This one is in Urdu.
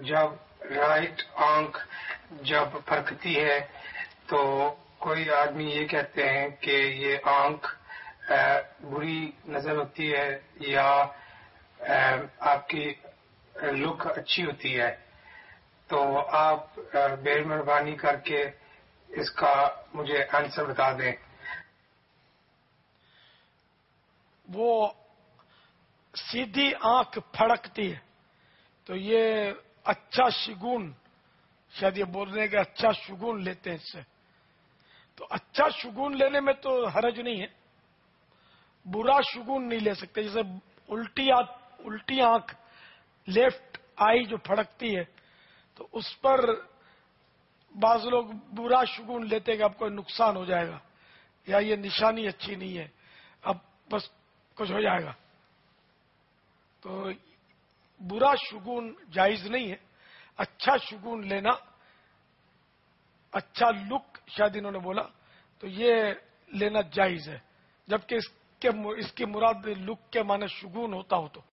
جب رائٹ آنکھ جب پھرکتی ہے تو کوئی آدمی یہ کہتے ہیں کہ یہ آنکھ بری نظر ہوتی ہے یا آپ کی لک اچھی ہوتی ہے، تو آپ بے مہربانی کر کے اس کا مجھے آنسر بتا دیں۔ وہ سیدھی آنکھ پھڑکتی ہے تو یہ اچھا شگون، شاید یہ بول رہے ہیں کہ اچھا شگون لیتے ہیں اس سے، تو اچھا شگون لینے میں تو حرج نہیں ہے، برا شگون نہیں لے سکتے۔ جیسے الٹی آنکھ، لیفٹ آئی جو پھڑکتی ہے تو اس پر بعض لوگ برا شگون لیتے کہ اب کوئی نقصان ہو جائے گا یا یہ نشانی اچھی نہیں ہے، اب بس کچھ ہو جائے گا، تو برا شگون جائز نہیں ہے۔ اچھا شگون لینا، اچھا لک شاید انہوں نے بولا، تو یہ لینا جائز ہے، جبکہ اس کی مراد لک کے معنی شگون ہوتا ہو تو